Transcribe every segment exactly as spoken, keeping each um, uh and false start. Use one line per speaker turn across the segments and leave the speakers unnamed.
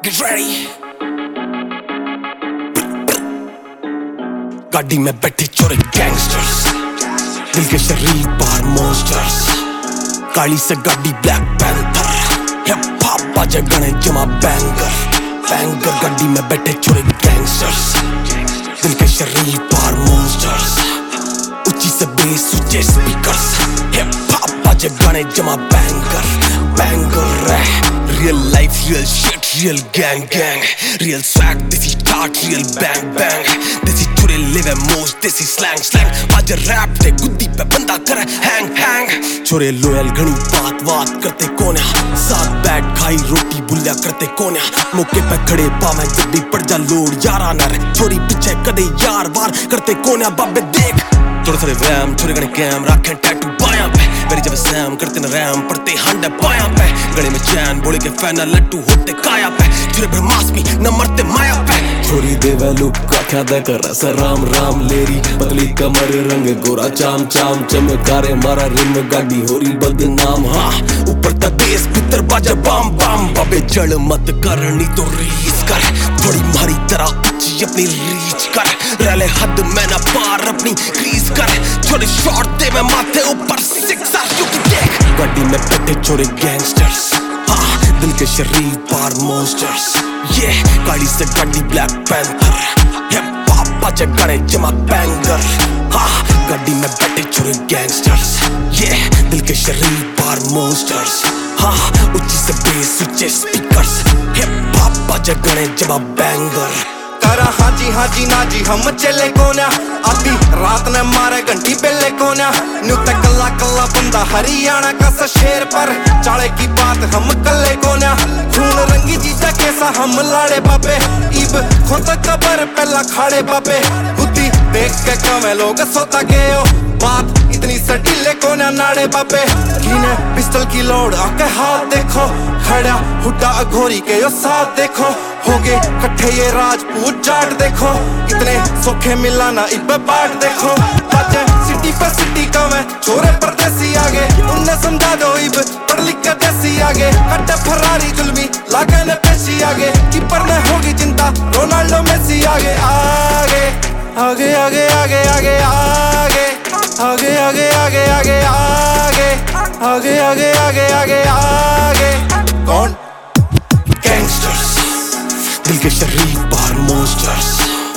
Get ready. गाड़ी में बैठे चोरे गैंगस्टर्स, दिल के शरीफ बाहर मॉन्स्टर्स, काली से गाड़ी ब्लैक पैंथर, हिप हॉप बाजे गाने जमा बैंगर बैंगर। गाड़ी में बैठे चोरे गैंगस्टर्स, दिल के शरीफ बाहर मॉन्स्टर्स, ऊंची से बेस ऊंचे स्पीकर्स, हिप हॉप बाजे गाने जमा banger banger. Real life, real shit, real gang gang, real swag, desi start, real bang bang, desi chore live most, desi slang slang, baaj rap te guddi pe banda kare hang hang। chore loyal घनी बात बात करते कौन है, साथ बैठ खाई रोटी बुल्ला करते कौन है, मौके पे खड़े पा मैं जब भी पड़ जा लोड यारा ना रे, छोरी पीछे कदे यार वार करते कौन है, बाबे देख थोड़े थोड़े वैम छोरे गणे कैम रखे टैटू बायां पे, मेरी जब सैम करते न रैम पढ़ते हंडे बायां पे, गले में चैन बोले के फैन लट्टू होते काया पे, छोरे ब्रह्मास्मि न मरते माया पे।
छोरी देवे लुक क्या दे कर ऐसा राम राम लेरी, पतली कमर रंग गोरा चाम चाम, चमकारे मारा रिम गाड़ी होरी बदनाम।
हाँ ऊपर ता देश भीतर बाजा बम बम, बाबे जड़ मत करनी तो रीस कर, थोड़ी मारी तरह ऊंची अपनी रीच कर, रले हद में ना पार अपनी क्रीज कर, छोरे शॉट दे मैं माथे ऊपर सिक्सर क्योंकि देख गाड़ी में बैठे छोरे गैंगस्टर्स, हाँ दिल के शरीफ बाहर मॉन्स्टर्स, ये गाड़ी से गाड़ी ब्लैक पैंथर, हिप हॉप बाजे गाने जमा बैंगर। हाँ गाड़ी में बैठे छोरे गैंगस्टर्स, ये दिल के शरीफ बाहर मॉन्स्टर्स, हाँ ऊंची से बेस ऊंचे स्पीकर्स, हिप हॉप बाजे गाने जमा बैंगर।
करा हाजी हाजी नाजी हम चले कोना, आधी रात ने मारे घंटी बेले कोना, न्यू तक कल्ला कल्ला बंदा हरियाणा का सा शेर पर, चाले की बात हम कल्ले कोना, खून रंगी जीजा कैसा हम लाड़े बाबे, इब खोता कबर पहला खाड़े बाबे, बुद्धि देख के कमे लोग सोता गए हो, बात इतनी सटीले कोना नाड़े बाबे, कीने पिस्टल की लोड आके हाथ देखो, खड़ा हुड्डा अघोरी के यो साथ देखो, होगे कट्ठे ये राजपूत जाट देखो, इतने सोखे मिलाना इब बाट देखो, बाजे सिटी पे सिटी का मैं छोरे परदेसी आगे, उन्हें समझा दो इब पढ़ लिख के देसी आगे, कट्टे फरारी जुल्मी लागे ने पेशी आगे, कीपर ने होगी चिंता रोनाल्डो मेसी आगे आगे आगे आगे आगे आगे आगे आगे आगे आगे आगे आगे आगे आगे आगे आगे आगे कौन
गैंगस्टर्स, दिल के शरीफ बाहर मॉन्स्टर्स,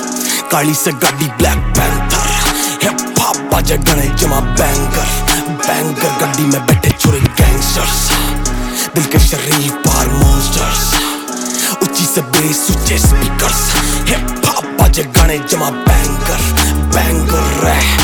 काली से गाड़ी ब्लैक पैंथर, हिप हॉप बाजे गाने जमा बैंगर बैंगर। गाड़ी में बैठे छोरे गैंगस्टर्स, दिल के शरीफ बाहर मॉन्स्टर्स, ऊंची से बेस ऊंचे स्पीकर्स, हिप हॉप बाजे गाने जमा बैंगर बैंगर।